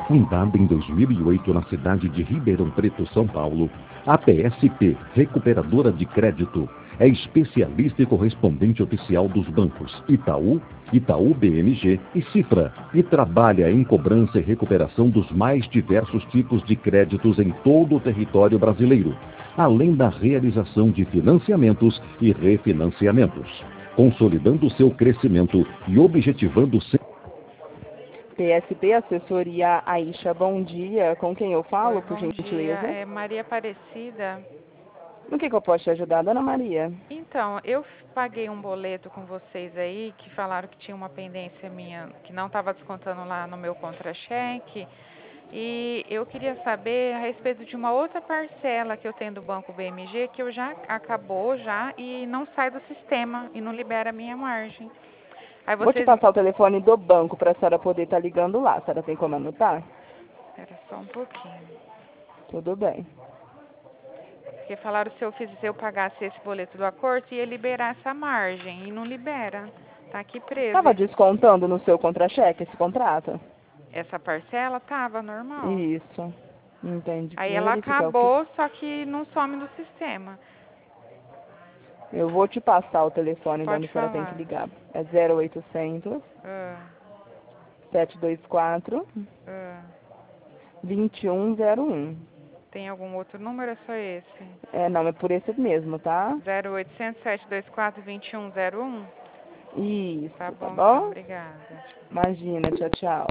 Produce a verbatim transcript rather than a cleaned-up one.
Fundada em dois mil e oito na cidade de Ribeirão Preto, São Paulo, a P S P, Recuperadora de Crédito, é especialista e correspondente oficial dos bancos Itaú, Itaú B M G e Cifra, e trabalha em cobrança e recuperação dos mais diversos tipos de créditos em todo o território brasileiro, além da realização de financiamentos e refinanciamentos, consolidando seu crescimento e objetivando seu... P S P, assessoria Aisha, bom dia. Com quem eu falo, Oi, por bom gentileza? dia. É Maria Aparecida. No que, que eu posso te ajudar, dona Maria? Então, eu paguei um boleto com vocês aí, que falaram que tinha uma pendência minha, que não estava descontando lá no meu contra-cheque. E eu queria saber a respeito de uma outra parcela que eu tenho do Banco B M G, que eu já acabou já e não sai do sistema e não libera a minha margem. Aí Vou te vocês... passar o telefone do banco para a senhora poder estar ligando lá. A senhora tem como anotar? Espera só um pouquinho. Tudo bem. Porque falaram se eu fiz, se eu pagasse esse boleto do acordo, ia liberar essa margem. E não libera. Tá aqui preso. Estava descontando no seu contra-cheque esse contrato? Essa parcela tava normal. Isso. Entendi. Aí Vou ela verificar o acabou, que... só que não some do sistema. Eu vou te passar o telefone de Pode onde a senhora tem falar. que ligar. É zero oitocentos, Ah, sete dois quatro, ah. dois um zero um. Tem algum outro número? É só esse? É, não, é por esse mesmo, tá? zero oitocentos, sete dois quatro, dois um zero um? Isso, Tá tá bom, então. bom? Obrigada. Imagina, tchau, tchau.